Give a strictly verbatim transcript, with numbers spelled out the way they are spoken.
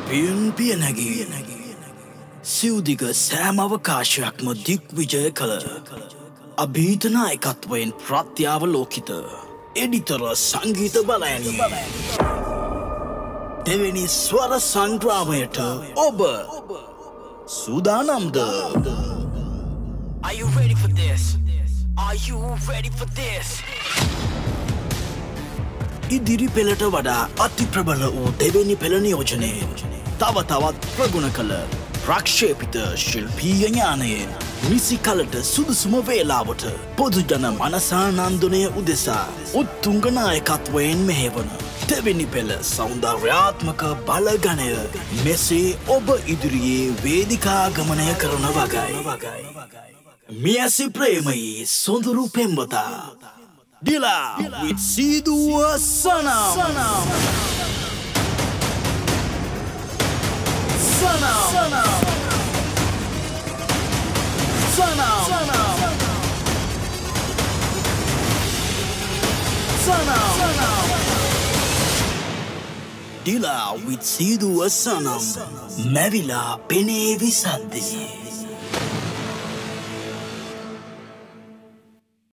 පියන් පියනැගී සිව්දිග සෑම අවකාශයක්ම දිග්විජය කළ අභීතනායකත්වයෙන් ප්‍රත්‍යාවලෝකිත එඩිතර සංගීත බලයනි දෙවෙනි ස්වර සංග්‍රාමයට ඔබ සූදානම්ද? Are you ready for this? Are you ready for this? ඉදිරි පෙළට වඩා අති ප්‍රබල වූ දෙවෙනි පෙළ නියෝජනයෙන් තව තවත් ප්‍රගුණ කළ ප්‍රක්ෂේපිත ශිල්පීය ඥානයෙන් නිසි කලට සුදුසුම වේලාවට පොදුජන මනසානන්දනය උදෙසා උත්තුංග නායකත්වයෙන් මෙහෙවන දෙවෙනි පෙළ සෞන්දර්යාත්මක බලගණය මෙසේ ඔබ ඉදිරියේ වේදිකාගමනය කරන වගයි. මියසි ප්‍රේමයේ සොඳුරු පෙම්වතා Dila with Sidhu Sanam. Sanam. Sanam. Sanam. Sanam. Sanam. Sanam. Dila with Sidhu Sanam. Mavila Pene Visandi.